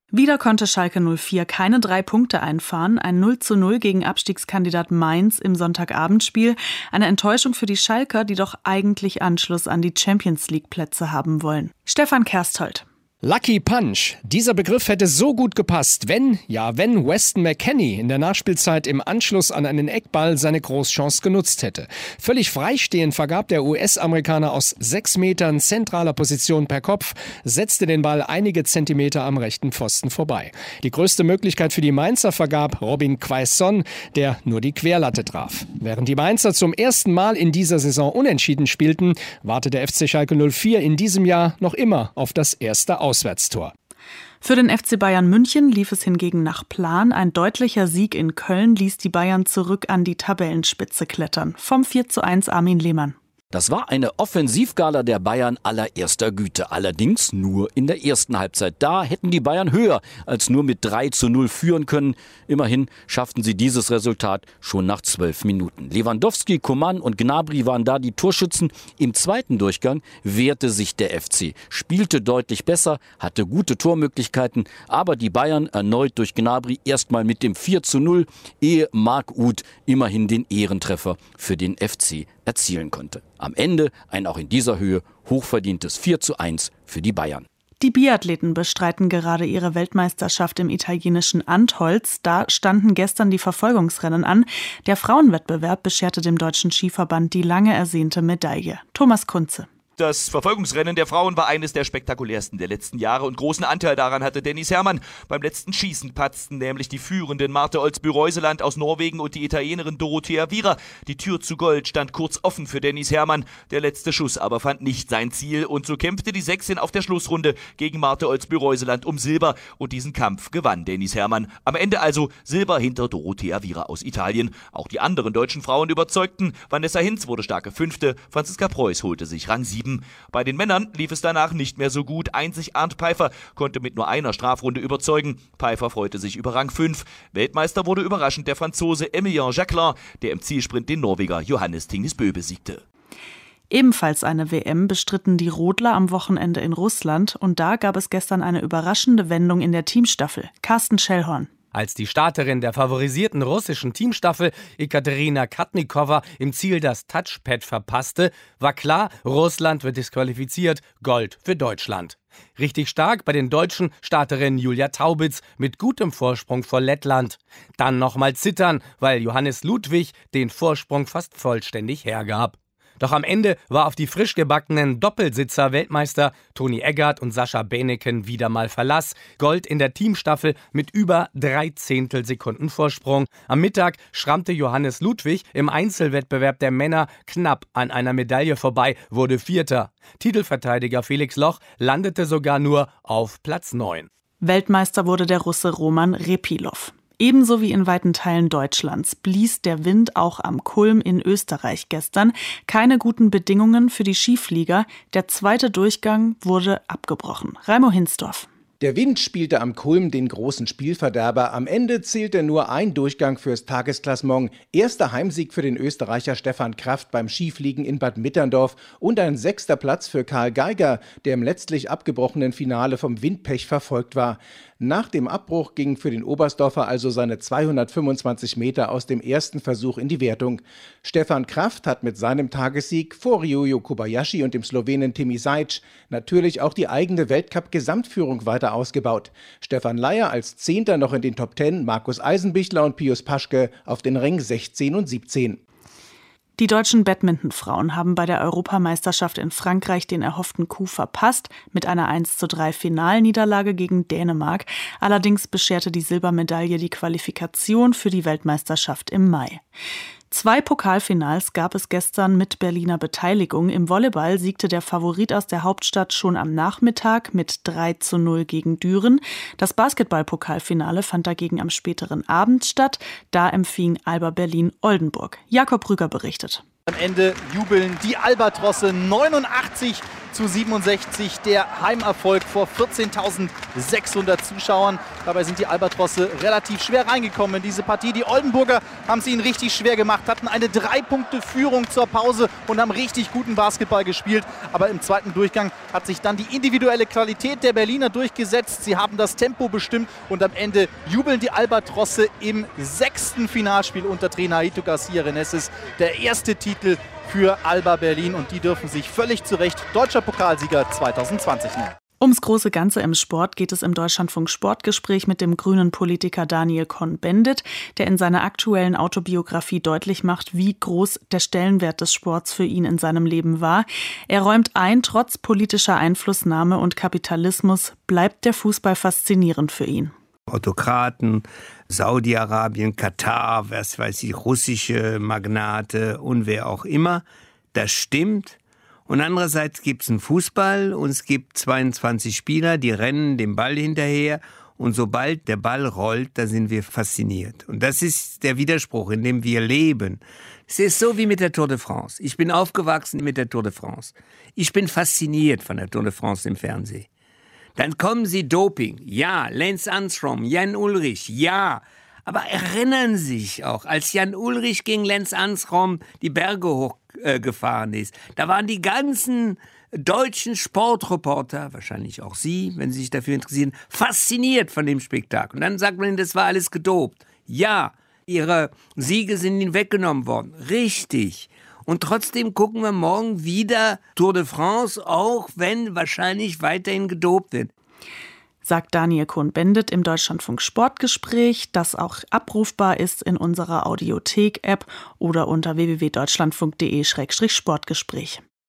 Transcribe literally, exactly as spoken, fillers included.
Wieder konnte Schalke null vier keine drei Punkte einfahren. Ein null zu null gegen Abstiegskandidat Mainz im Sonntagabendspiel. Eine Enttäuschung für die Schalker, die doch eigentlich Anschluss an die Champions-League-Plätze haben wollen. Stefan Kersthold. Lucky Punch. Dieser Begriff hätte so gut gepasst, wenn, ja, wenn Weston McKennie in der Nachspielzeit im Anschluss an einen Eckball seine Großchance genutzt hätte. Völlig freistehend vergab der U S-Amerikaner aus sechs Metern zentraler Position per Kopf, setzte den Ball einige Zentimeter am rechten Pfosten vorbei. Die größte Möglichkeit für die Mainzer vergab Robin Quaison, der nur die Querlatte traf. Während die Mainzer zum ersten Mal in dieser Saison unentschieden spielten, wartet der F C Schalke null vier in diesem Jahr noch immer auf das erste Aus. Auswärtstor. Für den F C Bayern München lief es hingegen nach Plan. Ein deutlicher Sieg in Köln ließ die Bayern zurück an die Tabellenspitze klettern. Vom vier zu eins Armin Lehmann. Das war eine Offensivgala der Bayern allererster Güte. Allerdings nur in der ersten Halbzeit. Da hätten die Bayern höher als nur mit drei zu null führen können. Immerhin schafften sie dieses Resultat schon nach zwölf Minuten. Lewandowski, Coman und Gnabry waren da die Torschützen. Im zweiten Durchgang wehrte sich der F C. Spielte deutlich besser, hatte gute Tormöglichkeiten. Aber die Bayern erneut durch Gnabry erstmal mit dem vier zu null, ehe Marc Uth immerhin den Ehrentreffer für den F C erzielen konnte. Am Ende ein auch in dieser Höhe hochverdientes vier zu eins für die Bayern. Die Biathleten bestreiten gerade ihre Weltmeisterschaft im italienischen Antholz. Da standen gestern die Verfolgungsrennen an. Der Frauenwettbewerb bescherte dem Deutschen Skiverband die lange ersehnte Medaille. Thomas Kunze. Das Verfolgungsrennen der Frauen war eines der spektakulärsten der letzten Jahre und großen Anteil daran hatte Dennis Herrmann. Beim letzten Schießen patzten nämlich die führenden Marte Olsby-Reuseland aus Norwegen und die Italienerin Dorothea Viera. Die Tür zu Gold stand kurz offen für Dennis Herrmann. Der letzte Schuss aber fand nicht sein Ziel und so kämpfte die Sächsin auf der Schlussrunde gegen Marte Olsby-Reuseland um Silber und diesen Kampf gewann Dennis Herrmann. Am Ende also Silber hinter Dorothea Viera aus Italien. Auch die anderen deutschen Frauen überzeugten. Vanessa Hinz wurde starke Fünfte, Franziska Preuß holte sich Rang sieben. Bei den Männern lief es danach nicht mehr so gut. Einzig Arndt Peifer konnte mit nur einer Strafrunde überzeugen. Peifer freute sich über Rang fünf. Weltmeister wurde überraschend der Franzose Emilien Jacquelin, der im Zielsprint den Norweger Johannes Tingesbø besiegte. Ebenfalls eine W M bestritten die Rodler am Wochenende in Russland. Und da gab es gestern eine überraschende Wendung in der Teamstaffel. Carsten Schellhorn. Als die Starterin der favorisierten russischen Teamstaffel, Ekaterina Katnikova, im Ziel das Touchpad verpasste, war klar, Russland wird disqualifiziert, Gold für Deutschland. Richtig stark bei den deutschen Starterinnen Julia Taubitz mit gutem Vorsprung vor Lettland. Dann nochmal zittern, weil Johannes Ludwig den Vorsprung fast vollständig hergab. Doch am Ende war auf die frisch gebackenen Doppelsitzer-Weltmeister Toni Eggert und Sascha Beneken wieder mal Verlass. Gold in der Teamstaffel mit über drei Zehntelsekunden Vorsprung. Am Mittag schrammte Johannes Ludwig im Einzelwettbewerb der Männer knapp an einer Medaille vorbei, wurde Vierter. Titelverteidiger Felix Loch landete sogar nur auf Platz neun. Weltmeister wurde der Russe Roman Repilov. Ebenso wie in weiten Teilen Deutschlands blies der Wind auch am Kulm in Österreich gestern. Keine guten Bedingungen für die Skiflieger. Der zweite Durchgang wurde abgebrochen. Raimo Hinsdorf. Der Wind spielte am Kulm den großen Spielverderber. Am Ende zählte nur ein Durchgang fürs Tagesklassement. Erster Heimsieg für den Österreicher Stefan Kraft beim Skifliegen in Bad Mitterndorf und ein sechster Platz für Karl Geiger, der im letztlich abgebrochenen Finale vom Windpech verfolgt war. Nach dem Abbruch gingen für den Oberstdorfer also seine zweihundertfünfundzwanzig Meter aus dem ersten Versuch in die Wertung. Stefan Kraft hat mit seinem Tagessieg vor Ryoyo Kobayashi und dem Slowenen Timi Zajc natürlich auch die eigene Weltcup-Gesamtführung weiter ausgebaut. Stefan Leier als Zehnter noch in den Top Ten, Markus Eisenbichler und Pius Paschke auf den Rängen sechzehn und siebzehn. Die deutschen Badmintonfrauen haben bei der Europameisterschaft in Frankreich den erhofften Coup verpasst mit einer eins zu drei Finalniederlage gegen Dänemark. Allerdings bescherte die Silbermedaille die Qualifikation für die Weltmeisterschaft im Mai. Zwei Pokalfinals gab es gestern mit Berliner Beteiligung. Im Volleyball siegte der Favorit aus der Hauptstadt schon am Nachmittag mit drei zu null gegen Düren. Das Basketball-Pokalfinale fand dagegen am späteren Abend statt. Da empfing Alba Berlin Oldenburg. Jakob Rüger berichtet. Am Ende jubeln die Albatrosse neunundachtzig zu siebenundsechzig. Der Heimerfolg vor vierzehntausendsechshundert Zuschauern. Dabei sind die Albatrosse relativ schwer reingekommen in diese Partie. Die Oldenburger haben es ihnen richtig schwer gemacht, hatten eine Drei-Punkte-Führung zur Pause und haben richtig guten Basketball gespielt. Aber im zweiten Durchgang hat sich dann die individuelle Qualität der Berliner durchgesetzt. Sie haben das Tempo bestimmt und am Ende jubeln die Albatrosse im sechsten Finalspiel unter Trainer Aito Garcia Reneses. Der erste Titel für Alba Berlin und die dürfen sich völlig zu Recht deutscher Pokalsieger zweitausendzwanzig nennen. Ums große Ganze im Sport geht es im Deutschlandfunk Sportgespräch mit dem grünen Politiker Daniel Cohn-Bendit, der in seiner aktuellen Autobiografie deutlich macht, wie groß der Stellenwert des Sports für ihn in seinem Leben war. Er räumt ein, trotz politischer Einflussnahme und Kapitalismus bleibt der Fußball faszinierend für ihn. Autokraten, Saudi-Arabien, Katar, was weiß ich, russische Magnate und wer auch immer, das stimmt. Und andererseits gibt es einen Fußball und es gibt zweiundzwanzig Spieler, die rennen dem Ball hinterher und sobald der Ball rollt, da sind wir fasziniert. Und das ist der Widerspruch, in dem wir leben. Es ist so wie mit der Tour de France. Ich bin aufgewachsen mit der Tour de France. Ich bin fasziniert von der Tour de France im Fernsehen. Dann kommen sie Doping, ja, Lance Armstrong, Jan Ullrich, ja. Aber erinnern Sie sich auch, als Jan Ullrich gegen Lance Armstrong die Berge hochgefahren äh, ist, da waren die ganzen deutschen Sportreporter, wahrscheinlich auch Sie, wenn Sie sich dafür interessieren, fasziniert von dem Spektakel. Und dann sagt man, das war alles gedopt. Ja, ihre Siege sind ihnen weggenommen worden. Richtig. Und trotzdem gucken wir morgen wieder Tour de France, auch wenn wahrscheinlich weiterhin gedopt wird. Sagt Daniel Cohn-Bendit im Deutschlandfunk Sportgespräch, das auch abrufbar ist in unserer Audiothek-App oder unter w w w punkt deutschlandfunk punkt de Schrägstrich Sportgespräch.